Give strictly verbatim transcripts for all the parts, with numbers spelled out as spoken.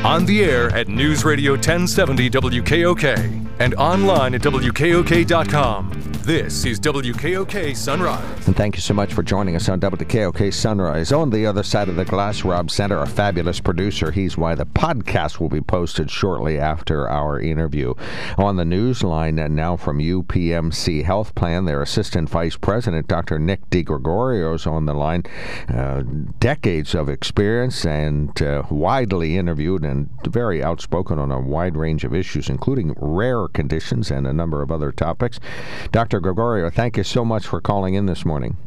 On the air at News Radio ten seventy W K O K and online at W K O K dot com. This is W K O K Sunrise. And thank you so much for joining us on W K O K Sunrise. On the other side of the glass, Rob Center, a fabulous producer. He's why the podcast will be posted shortly after our interview. On the news line and now from U P M C Health Plan, their Assistant Vice President, Doctor Nick DiGregorio, is on the line. Uh, decades of experience and uh, widely interviewed and very outspoken on a wide range of issues, including rare conditions and a number of other topics. Doctor Gregorio, thank you so much for calling in this morning.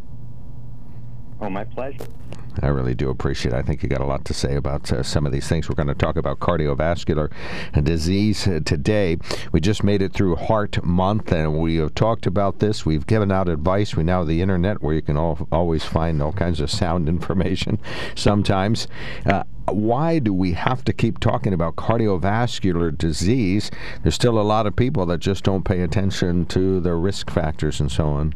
Oh, my pleasure. I really do appreciate it. I think you got a lot to say about uh, some of these things. We're going to talk about cardiovascular disease uh, today. We just made it through Heart Month, and we have talked about this. We've given out advice. We now have the internet where you can all, always find all kinds of sound information sometimes. Uh, why do we have to keep talking about cardiovascular disease? There's still a lot of people that just don't pay attention to the risk factors and so on.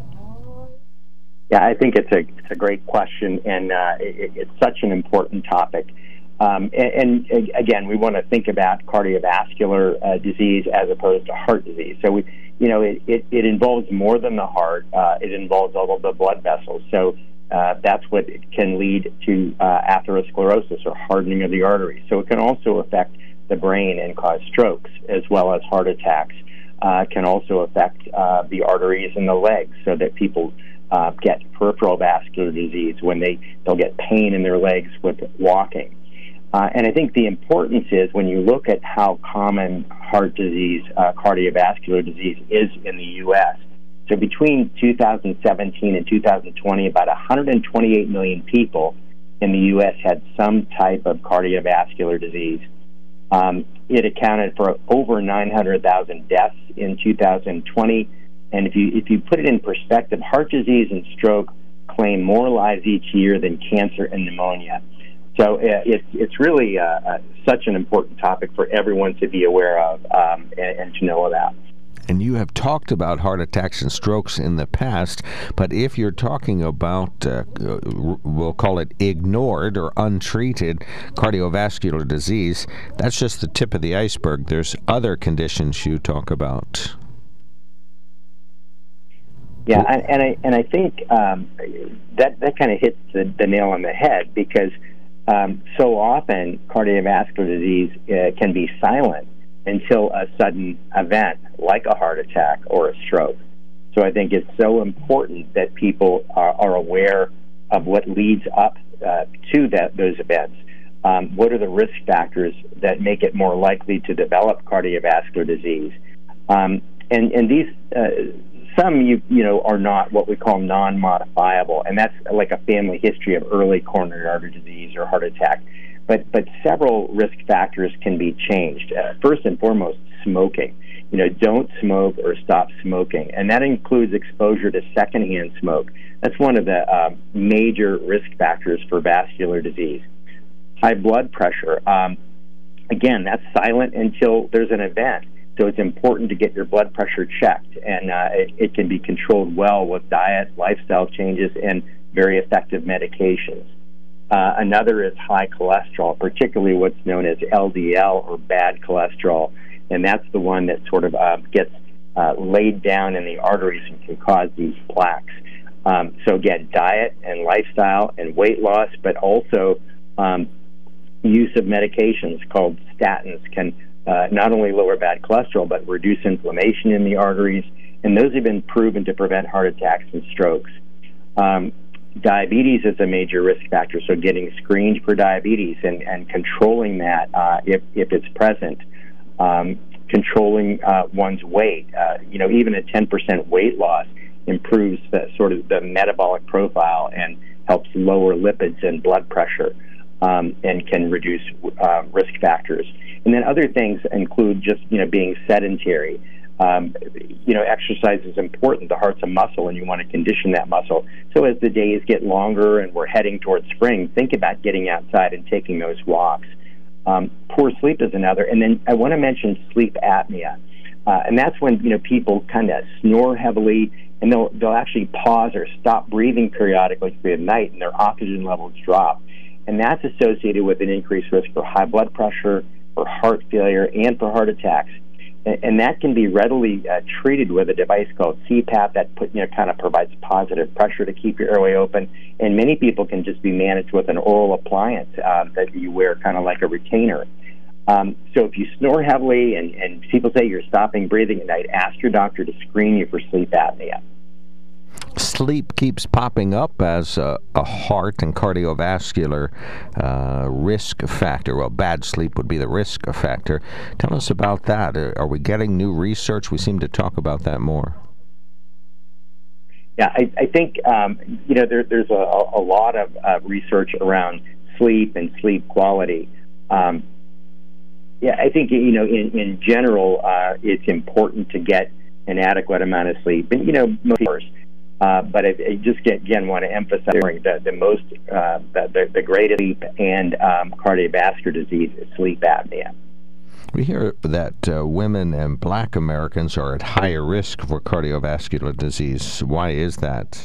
Yeah, I think it's a it's a great question, and uh, it, it's such an important topic. Um, and, and again, we want to think about cardiovascular uh, disease as opposed to heart disease. So we, you know, it, it, it involves more than the heart. Uh, it involves all of the blood vessels. So uh, that's what can lead to uh, atherosclerosis or hardening of the arteries. So it can also affect the brain and cause strokes as well as heart attacks. Uh, can also affect uh, the arteries in the legs, so that people Uh, get peripheral vascular disease when they, they'll get pain in their legs with walking. Uh, and I think the importance is when you look at how common heart disease, uh, cardiovascular disease is in the U S. So between two thousand seventeen and two thousand twenty, about one hundred twenty-eight million people in the U S had some type of cardiovascular disease. Um, it accounted for over nine hundred thousand deaths in two thousand twenty. And if you if you put it in perspective, heart disease and stroke claim more lives each year than cancer and pneumonia. So uh, it's it's really uh, uh, such an important topic for everyone to be aware of um, and, and to know about. And you have talked about heart attacks and strokes in the past, but if you're talking about, uh, we'll call it ignored or untreated cardiovascular disease, that's just the tip of the iceberg. There's other conditions you talk about. Yeah, and, and I and I think um, that that kind of hits the, the nail on the head, because um, so often cardiovascular disease uh, can be silent until a sudden event like a heart attack or a stroke. So I think it's so important that people are, are aware of what leads up uh, to that those events. Um, what are the risk factors that make it more likely to develop cardiovascular disease? Um, and and these. Uh, Some, you you know, are not what we call non-modifiable, and that's like a family history of early coronary artery disease or heart attack. But but several risk factors can be changed. Uh, first and foremost, smoking. You know, don't smoke or stop smoking, and that includes exposure to secondhand smoke. That's one of the uh, major risk factors for vascular disease. High blood pressure. Um, again, that's silent until there's an event. So it's important to get your blood pressure checked, and uh, it, it can be controlled well with diet, lifestyle changes, and very effective medications. Uh, another is high cholesterol, particularly what's known as L D L or bad cholesterol, and that's the one that sort of uh, gets uh, laid down in the arteries and can cause these plaques. Um, so again, diet and lifestyle and weight loss, but also um, use of medications called statins can Uh, not only lower bad cholesterol, but reduce inflammation in the arteries, and those have been proven to prevent heart attacks and strokes. Um, diabetes is a major risk factor, so getting screened for diabetes and, and controlling that uh, if, if it's present. Um, controlling uh, one's weight, uh, you know, even a ten percent weight loss improves the, sort of the metabolic profile and helps lower lipids and blood pressure. Um, and can reduce uh, risk factors. And then other things include just, you know, being sedentary. Um, you know, exercise is important. The heart's a muscle, and you want to condition that muscle. So as the days get longer and we're heading towards spring, think about getting outside and taking those walks. Um, poor sleep is another. And then I want to mention sleep apnea. Uh, and that's when, you know, people kind of snore heavily, and they'll, they'll actually pause or stop breathing periodically through the night, and their oxygen levels drop. and that's associated with an increased risk for high blood pressure, for heart failure, and for heart attacks. And, and that can be readily uh, treated with a device called C PAP that put, you know, kind of provides positive pressure to keep your airway open. And many people can just be managed with an oral appliance uh, that you wear kind of like a retainer. Um, so if you snore heavily and, and people say you're stopping breathing at night, ask your doctor to screen you for sleep apnea. Sleep keeps popping up as a, a heart and cardiovascular uh, risk factor. Well, bad sleep would be the risk factor. Tell us about that. Are we getting new research? We seem to talk about that more. Yeah, I, I think, um, you know, there, there's a, a lot of uh, research around sleep and sleep quality. Um, yeah, I think, you know, in, in general, uh, it's important to get an adequate amount of sleep. And, you know, most Uh, but I, I just get, again want to emphasize that the most, uh, the, the greatest sleep and um, cardiovascular disease is sleep apnea. We hear that uh, women and black Americans are at higher risk for cardiovascular disease. Why is that?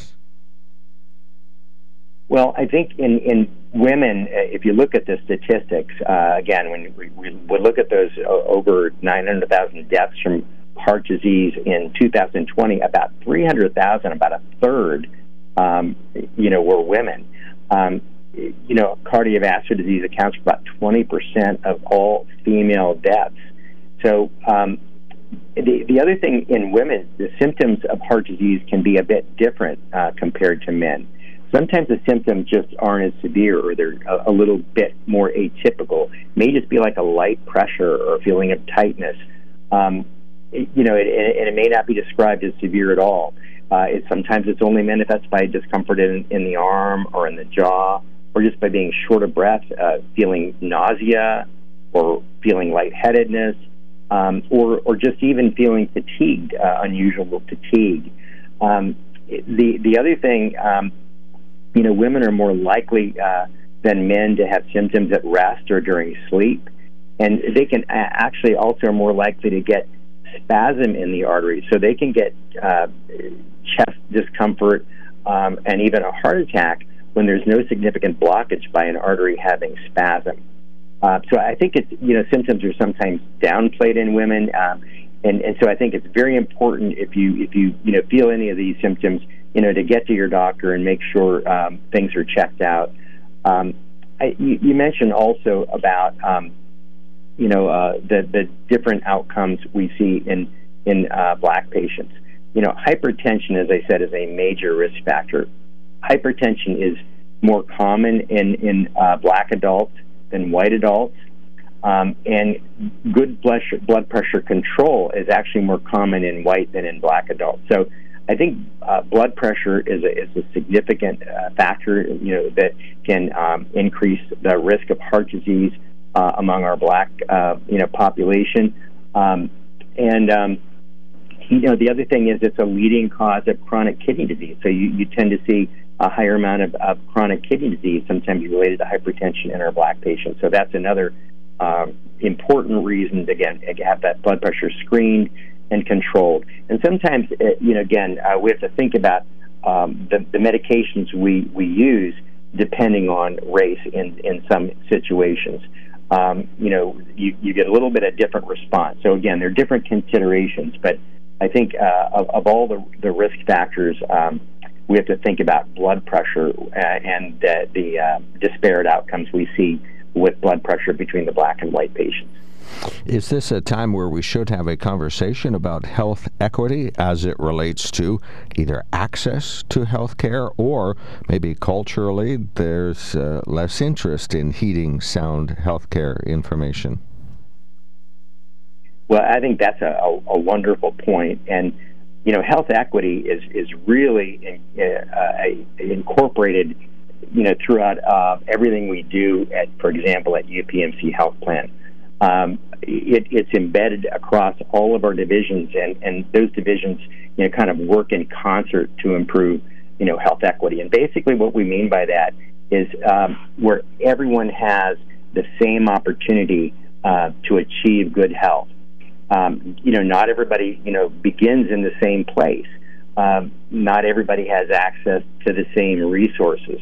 Well, I think in, in women, uh, if you look at the statistics, uh, again, when we, we would look at those uh, over nine hundred thousand deaths from heart disease in two thousand twenty, about three hundred thousand, about a third, um, you know, were women. Um, you know, cardiovascular disease accounts for about twenty percent of all female deaths. So um, the, the other thing in women, the symptoms of heart disease can be a bit different uh, compared to men. Sometimes the symptoms just aren't as severe, or they're a, a little bit more atypical. It may just be like a light pressure or a feeling of tightness. Um, You know, it, and it may not be described as severe at all. Uh, it, sometimes it's only manifest by discomfort in, in the arm or in the jaw, or just by being short of breath, uh, feeling nausea, or feeling lightheadedness, um, or or just even feeling fatigued, uh, unusual fatigue. Um, the the other thing, um, you know, women are more likely uh, than men to have symptoms at rest or during sleep, and they can a- actually also are more likely to get spasm in the artery, so they can get uh, chest discomfort um, and even a heart attack when there's no significant blockage by an artery having spasm. Uh, so I think it's, you know, symptoms are sometimes downplayed in women, um, and and so I think it's very important if you if you you know feel any of these symptoms, you know, to get to your doctor and make sure um, things are checked out. Um, I, you, you mentioned also about um, you know, uh, the, the different outcomes we see in, in uh, black patients. You know, hypertension, as I said, is a major risk factor. Hypertension is more common in, in uh, black adults than white adults. Um, and good blood, blood pressure control is actually more common in white than in black adults. So I think uh, blood pressure is a, is a significant uh, factor, you know, that can um, increase the risk of heart disease Uh, among our black, uh, you know, population, um, and um, you know, the other thing is it's a leading cause of chronic kidney disease. So you, you tend to see a higher amount of, of chronic kidney disease, sometimes related to hypertension in our black patients. So that's another um, important reason to, again, have that blood pressure screened and controlled. And sometimes, uh, you know, again, uh, we have to think about um, the, the medications we we use depending on race in in some situations. Um, you know, you, you get a little bit of different response. So again, there are different considerations, but I think uh, of, of all the, the risk factors, um, we have to think about blood pressure uh, and the, the uh, disparate outcomes we see with blood pressure between the black and white patients. Is this a time where we should have a conversation about health equity as it relates to either access to health care, or maybe culturally there's uh, less interest in heeding sound health care information? Well, I think that's a, a, a wonderful point. And, you know, health equity is, is really in, uh, a, incorporated, you know, throughout uh, everything we do at, for example, at U P M C Health Plan. Um, it, it's embedded across all of our divisions, and, and those divisions, you know, kind of work in concert to improve, you know, health equity. And basically what we mean by that is um, where everyone has the same opportunity uh, to achieve good health. Um, you know, not everybody, you know, begins in the same place. Um, not everybody has access to the same resources.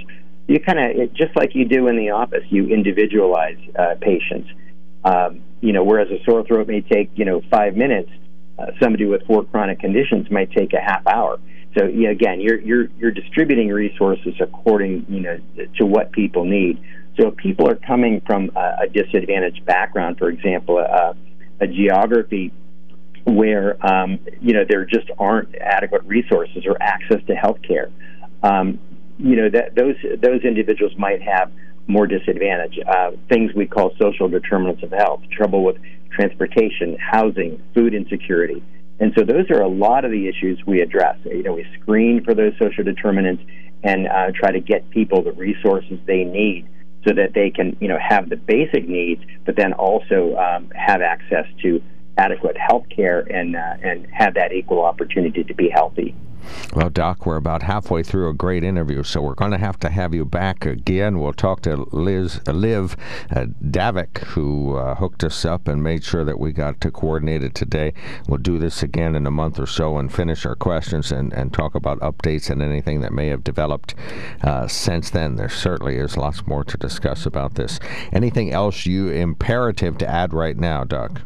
You kind of, just like you do in the office, you individualize uh, patients. Um, you know, whereas a sore throat may take, you know, five minutes, uh, somebody with four chronic conditions might take a half hour. So, you know, again, you're you're you're distributing resources according, you know, to what people need. So if people are coming from a, a disadvantaged background, for example, a, a geography where, um, you know, there just aren't adequate resources or access to health care, um, you know, that those those individuals might have more disadvantage. Uh, things we call social determinants of health, trouble with transportation, housing, food insecurity. And so those are a lot of the issues we address. You know, we screen for those social determinants and uh, try to get people the resources they need so that they can, you know, have the basic needs, but then also um, have access to adequate health care and, uh, and have that equal opportunity to be healthy. Well, Doc, we're about halfway through a great interview, so we're going to have to have you back again. We'll talk to Liz, uh, Liv uh, Davik, who uh, hooked us up and made sure that we got to coordinated today. We'll do this again in a month or so and finish our questions and, and talk about updates and anything that may have developed uh, since then. There certainly is lots more to discuss about this. Anything else you imperative to add right now, Doc?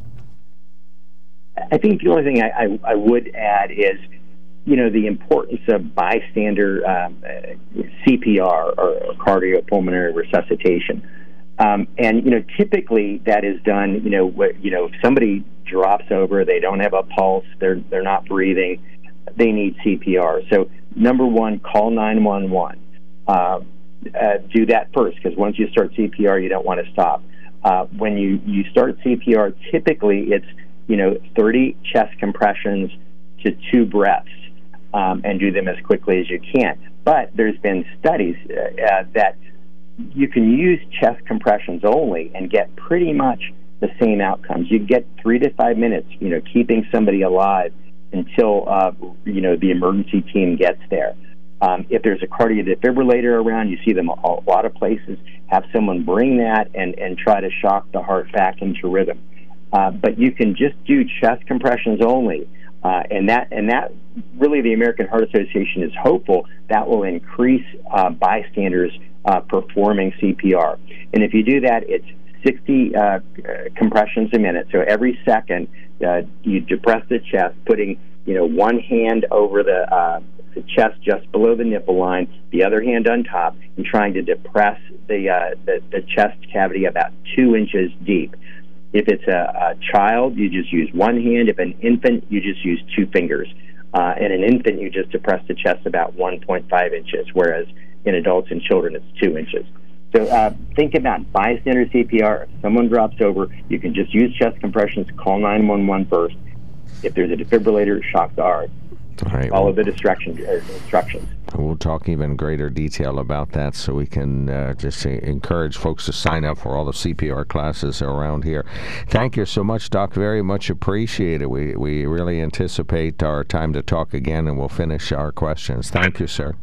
I think the only thing I, I, I would add is, you know, the importance of bystander um, uh, C P R or cardiopulmonary resuscitation. Um, and, you know, typically that is done, you know, wh- you know, if somebody drops over, they don't have a pulse, they're they're not breathing, they need C P R. So, number one, call nine one one. Uh, uh, do that first, because once you start C P R, you don't want to stop. Uh, when you, you start C P R, typically it's, you know, thirty chest compressions to two breaths. Um, and do them as quickly as you can. But there's been studies uh, uh, that you can use chest compressions only and get pretty much the same outcomes. You get three to five minutes, you know, keeping somebody alive until, uh, you know, the emergency team gets there. Um, if there's a cardiodefibrillator around, you see them a, a lot of places, have someone bring that and, and try to shock the heart back into rhythm. Uh, but you can just do chest compressions only. Uh, and that, and that really, the American Heart Association is hopeful that will increase uh, bystanders uh, performing C P R. And if you do that, it's sixty uh, compressions a minute. So every second, uh, you depress the chest, putting, you know, one hand over the, uh, the chest just below the nipple line, the other hand on top, and trying to depress the uh, the, the chest cavity about two inches deep. If it's a, a child, you just use one hand. If an infant, you just use two fingers. Uh, and an infant, you just depress the chest about one point five inches, whereas in adults and children, it's two inches. So uh, think about bystander C P R. If someone drops over, you can just use chest compressions, call nine one one first. If there's a defibrillator, shock the heart. All right, Follow well, the instructions. Uh, instructions. We'll talk even greater detail about that, so we can uh, just uh, encourage folks to sign up for all the C P R classes around here. Thank you so much, Doc. Very much appreciated. We we really anticipate our time to talk again, and we'll finish our questions. Thank you, sir.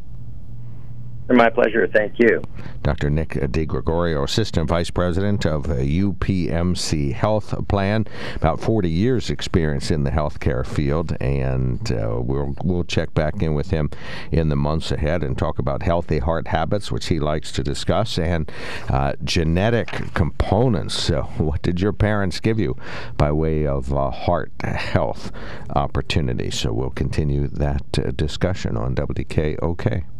My pleasure. Thank you. Doctor Nick DeGregorio, Assistant Vice President of U P M C Health Plan, about forty years experience in the healthcare field, and uh, we'll we'll check back in with him in the months ahead and talk about healthy heart habits, which he likes to discuss, and uh, genetic components. So what did your parents give you by way of uh, heart health opportunity? So we'll continue that uh, discussion on W K O K.